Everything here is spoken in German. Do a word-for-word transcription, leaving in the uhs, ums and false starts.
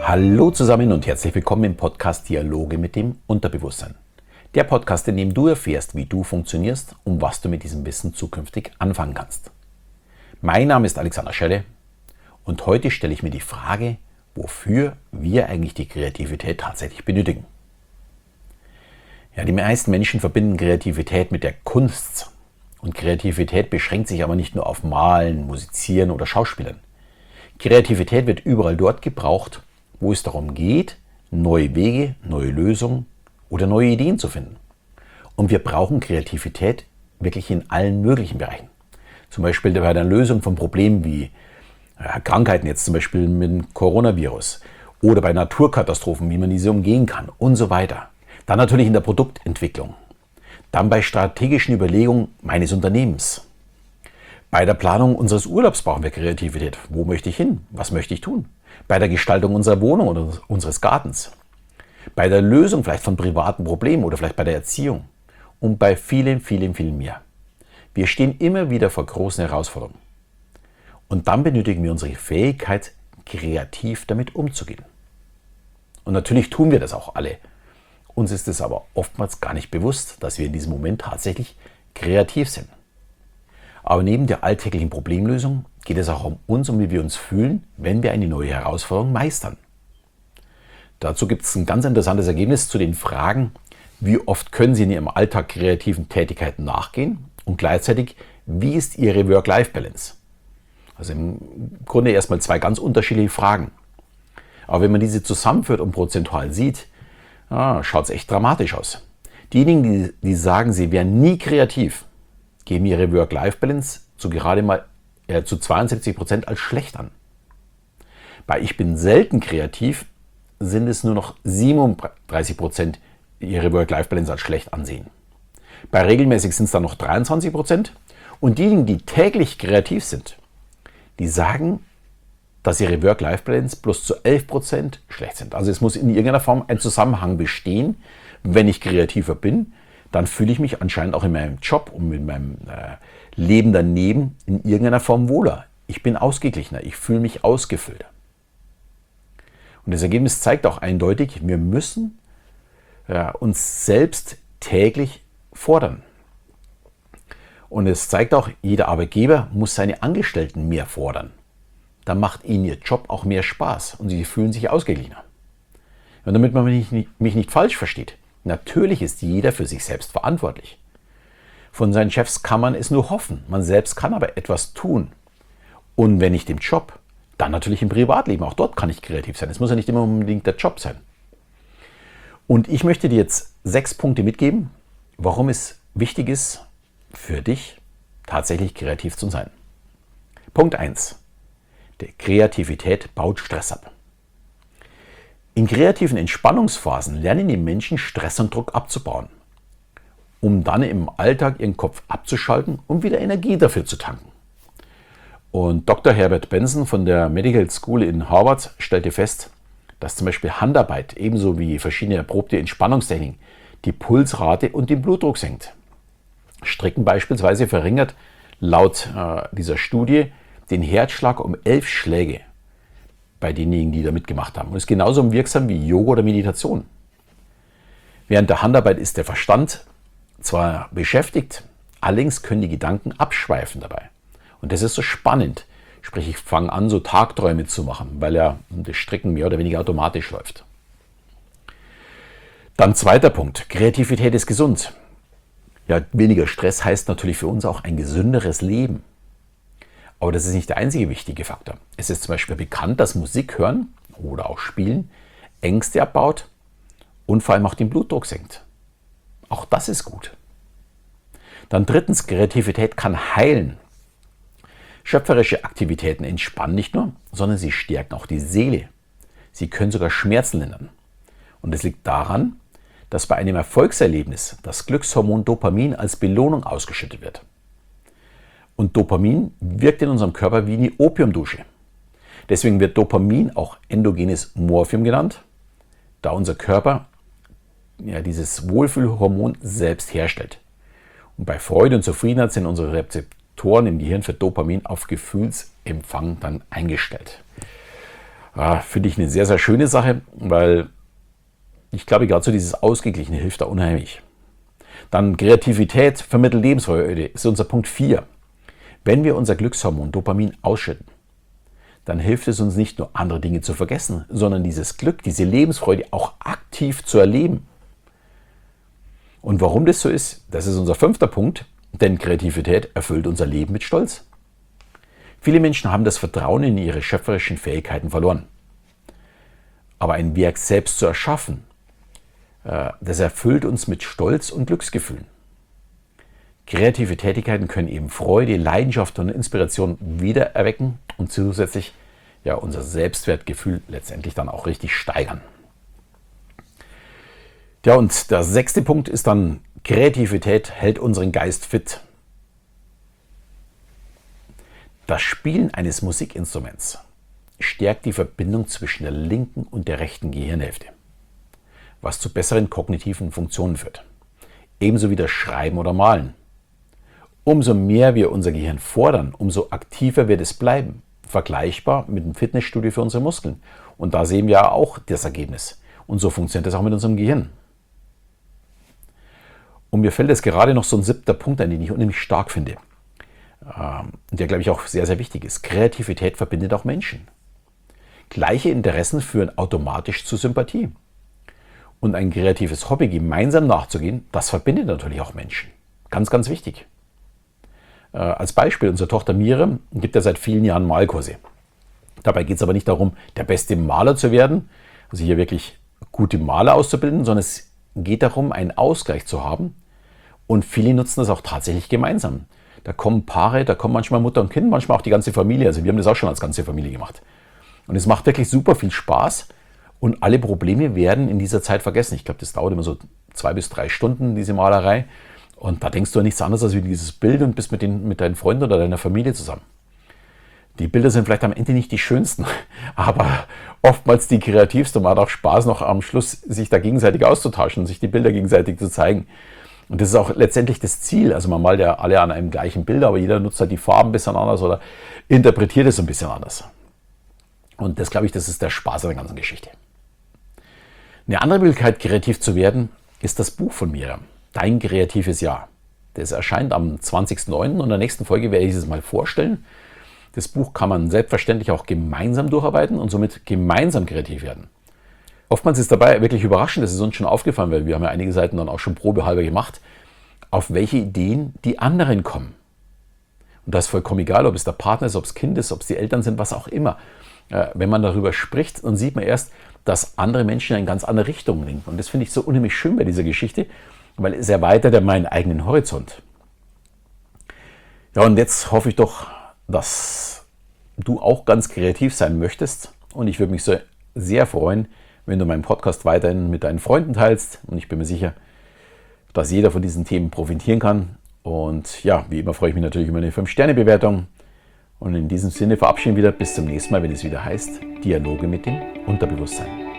Hallo zusammen und herzlich willkommen im Podcast Dialoge mit dem Unterbewusstsein. Der Podcast, in dem du erfährst, wie du funktionierst und was du mit diesem Wissen zukünftig anfangen kannst. Mein Name ist Alexander Schelle und heute stelle ich mir die Frage, wofür wir eigentlich die Kreativität tatsächlich benötigen. Ja, die meisten Menschen verbinden Kreativität mit der Kunst. Und Kreativität beschränkt sich aber nicht nur auf Malen, Musizieren oder Schauspielern. Kreativität wird überall dort gebraucht, wo es darum geht, neue Wege, neue Lösungen oder neue Ideen zu finden. Und wir brauchen Kreativität wirklich in allen möglichen Bereichen. Zum Beispiel bei der Lösung von Problemen wie ja, Krankheiten, jetzt zum Beispiel mit dem Coronavirus, oder bei Naturkatastrophen, wie man diese umgehen kann und so weiter. Dann natürlich in der Produktentwicklung. Dann bei strategischen Überlegungen meines Unternehmens. Bei der Planung unseres Urlaubs brauchen wir Kreativität. Wo möchte ich hin? Was möchte ich tun? Bei der Gestaltung unserer Wohnung oder unseres Gartens. Bei der Lösung vielleicht von privaten Problemen oder vielleicht bei der Erziehung. Und bei vielen, vielen, vielen mehr. Wir stehen immer wieder vor großen Herausforderungen. Und dann benötigen wir unsere Fähigkeit, kreativ damit umzugehen. Und natürlich tun wir das auch alle. Uns ist es aber oftmals gar nicht bewusst, dass wir in diesem Moment tatsächlich kreativ sind. Aber neben der alltäglichen Problemlösung geht es auch um uns und wie wir uns fühlen, wenn wir eine neue Herausforderung meistern. Dazu gibt es ein ganz interessantes Ergebnis zu den Fragen, wie oft können Sie in Ihrem Alltag kreativen Tätigkeiten nachgehen und gleichzeitig, wie ist Ihre Work-Life-Balance? Also im Grunde erstmal zwei ganz unterschiedliche Fragen. Aber wenn man diese zusammenführt und prozentual sieht, ah, schaut es echt dramatisch aus. Diejenigen, die, die sagen, sie wären nie kreativ, geben ihre Work-Life-Balance zu gerade mal äh, zu zweiundsiebzig Prozent als schlecht an. Bei Ich bin selten kreativ sind es nur noch siebenunddreißig Prozent, die ihre Work-Life-Balance als schlecht ansehen. Bei regelmäßig sind es dann noch dreiundzwanzig Prozent. Und diejenigen, die täglich kreativ sind, die sagen, dass ihre Work-Life-Balance bloß zu elf Prozent schlecht sind. Also es muss in irgendeiner Form ein Zusammenhang bestehen. Wenn ich kreativer bin, dann fühle ich mich anscheinend auch in meinem Job und mit meinem äh, Leben daneben in irgendeiner Form wohler. Ich bin ausgeglichener, ich fühle mich ausgefüllter. Und das Ergebnis zeigt auch eindeutig, wir müssen äh, uns selbst täglich fordern. Und es zeigt auch, jeder Arbeitgeber muss seine Angestellten mehr fordern. Dann macht ihnen ihr Job auch mehr Spaß und sie fühlen sich ausgeglichener. Und damit man mich nicht, mich nicht falsch versteht, natürlich ist jeder für sich selbst verantwortlich. Von seinen Chefs kann man es nur hoffen, man selbst kann aber etwas tun. Und wenn nicht im Job, dann natürlich im Privatleben, auch dort kann ich kreativ sein. Es muss ja nicht immer unbedingt der Job sein. Und ich möchte dir jetzt sechs Punkte mitgeben, warum es wichtig ist, für dich tatsächlich kreativ zu sein. Punkt eins. Die Kreativität baut Stress ab. In kreativen Entspannungsphasen lernen die Menschen, Stress und Druck abzubauen, um dann im Alltag ihren Kopf abzuschalten und wieder Energie dafür zu tanken. Und Doktor Herbert Benson von der Medical School in Harvard stellte fest, dass zum Beispiel Handarbeit ebenso wie verschiedene erprobte Entspannungstechniken die Pulsrate und den Blutdruck senkt. Stricken beispielsweise verringert laut äh, dieser Studie den Herzschlag um elf Schläge bei denjenigen, die da mitgemacht haben. Und ist genauso wirksam wie Yoga oder Meditation. Während der Handarbeit ist der Verstand zwar beschäftigt, allerdings können die Gedanken abschweifen dabei. Und das ist so spannend. Sprich, ich fange an, so Tagträume zu machen, weil ja das Stricken mehr oder weniger automatisch läuft. Dann zweiter Punkt. Kreativität ist gesund. Ja, weniger Stress heißt natürlich für uns auch ein gesünderes Leben. Aber das ist nicht der einzige wichtige Faktor. Es ist zum Beispiel bekannt, dass Musik hören oder auch Spielen Ängste abbaut und vor allem auch den Blutdruck senkt. Auch das ist gut. Dann drittens, Kreativität kann heilen. Schöpferische Aktivitäten entspannen nicht nur, sondern sie stärken auch die Seele. Sie können sogar Schmerzen lindern. Und es liegt daran, dass bei einem Erfolgserlebnis das Glückshormon Dopamin als Belohnung ausgeschüttet wird. Und Dopamin wirkt in unserem Körper wie eine Opiumdusche. Deswegen wird Dopamin auch endogenes Morphium genannt, da unser Körper ja, dieses Wohlfühlhormon selbst herstellt. Und bei Freude und Zufriedenheit sind unsere Rezeptoren im Gehirn für Dopamin auf Gefühlsempfang dann eingestellt. Ah, finde ich eine sehr, sehr schöne Sache, weil ich glaube, gerade so dieses Ausgeglichene hilft da unheimlich. Dann Kreativität vermittelt Lebensfreude ist unser Punkt vier. Wenn wir unser Glückshormon Dopamin ausschütten, dann hilft es uns nicht nur andere Dinge zu vergessen, sondern dieses Glück, diese Lebensfreude auch aktiv zu erleben. Und warum das so ist, das ist unser fünfter Punkt, denn Kreativität erfüllt unser Leben mit Stolz. Viele Menschen haben das Vertrauen in ihre schöpferischen Fähigkeiten verloren. Aber ein Werk selbst zu erschaffen, das erfüllt uns mit Stolz und Glücksgefühlen. Kreative Tätigkeiten können eben Freude, Leidenschaft und Inspiration wiedererwecken und zusätzlich ja, unser Selbstwertgefühl letztendlich dann auch richtig steigern. Ja, und der sechste Punkt ist dann, Kreativität hält unseren Geist fit. Das Spielen eines Musikinstruments stärkt die Verbindung zwischen der linken und der rechten Gehirnhälfte, was zu besseren kognitiven Funktionen führt. Ebenso wie das Schreiben oder Malen. Umso mehr wir unser Gehirn fordern, umso aktiver wird es bleiben. Vergleichbar mit einem Fitnessstudio für unsere Muskeln. Und da sehen wir auch das Ergebnis. Und so funktioniert das auch mit unserem Gehirn. Und mir fällt jetzt gerade noch so ein siebter Punkt ein, den ich unheimlich stark finde. Und der, glaube ich, auch sehr, sehr wichtig ist. Kreativität verbindet auch Menschen. Gleiche Interessen führen automatisch zu Sympathie. Und ein kreatives Hobby gemeinsam nachzugehen, das verbindet natürlich auch Menschen. Ganz, ganz wichtig. Äh, als Beispiel, unsere Tochter Miriam gibt ja seit vielen Jahren Malkurse. Dabei geht es aber nicht darum, der beste Maler zu werden, also hier wirklich gute Maler auszubilden, sondern es geht darum, einen Ausgleich zu haben. Und viele nutzen das auch tatsächlich gemeinsam. Da kommen Paare, da kommen manchmal Mutter und Kind, manchmal auch die ganze Familie. Also wir haben das auch schon als ganze Familie gemacht. Und es macht wirklich super viel Spaß. Und alle Probleme werden in dieser Zeit vergessen. Ich glaube, das dauert immer so zwei bis drei Stunden, diese Malerei. Und da denkst du an nichts anderes als wie dieses Bild und bist mit, den, mit deinen Freunden oder deiner Familie zusammen. Die Bilder sind vielleicht am Ende nicht die schönsten, aber oftmals die kreativsten. Und man hat auch Spaß, noch am Schluss sich da gegenseitig auszutauschen und sich die Bilder gegenseitig zu zeigen. Und das ist auch letztendlich das Ziel. Also man malt ja alle an einem gleichen Bild, aber jeder nutzt halt die Farben ein bisschen anders oder interpretiert es ein bisschen anders. Und das, glaube ich, das ist der Spaß an der ganzen Geschichte. Eine andere Möglichkeit, kreativ zu werden, ist das Buch von Miriam, Dein kreatives Jahr. Das erscheint am zwanzigsten neunten und in der nächsten Folge werde ich es mal vorstellen. Das Buch kann man selbstverständlich auch gemeinsam durcharbeiten und somit gemeinsam kreativ werden. Oftmals ist dabei wirklich überraschend, das ist uns schon aufgefallen, weil wir haben ja einige Seiten dann auch schon probehalber gemacht, auf welche Ideen die anderen kommen. Und das ist vollkommen egal, ob es der Partner ist, ob es Kind ist, ob es die Eltern sind, was auch immer. Wenn man darüber spricht, dann sieht man erst, dass andere Menschen in eine ganz andere Richtung lenken. Und das finde ich so unheimlich schön bei dieser Geschichte, weil es erweitert ja meinen eigenen Horizont. Ja, und jetzt hoffe ich doch, dass du auch ganz kreativ sein möchtest. Und ich würde mich so sehr freuen, wenn du meinen Podcast weiterhin mit deinen Freunden teilst. Und ich bin mir sicher, dass jeder von diesen Themen profitieren kann. Und ja, wie immer freue ich mich natürlich über eine fünf Sterne Bewertung. Und in diesem Sinne verabschieden wir wieder bis zum nächsten Mal, wenn es wieder heißt Dialoge mit dem Unterbewusstsein.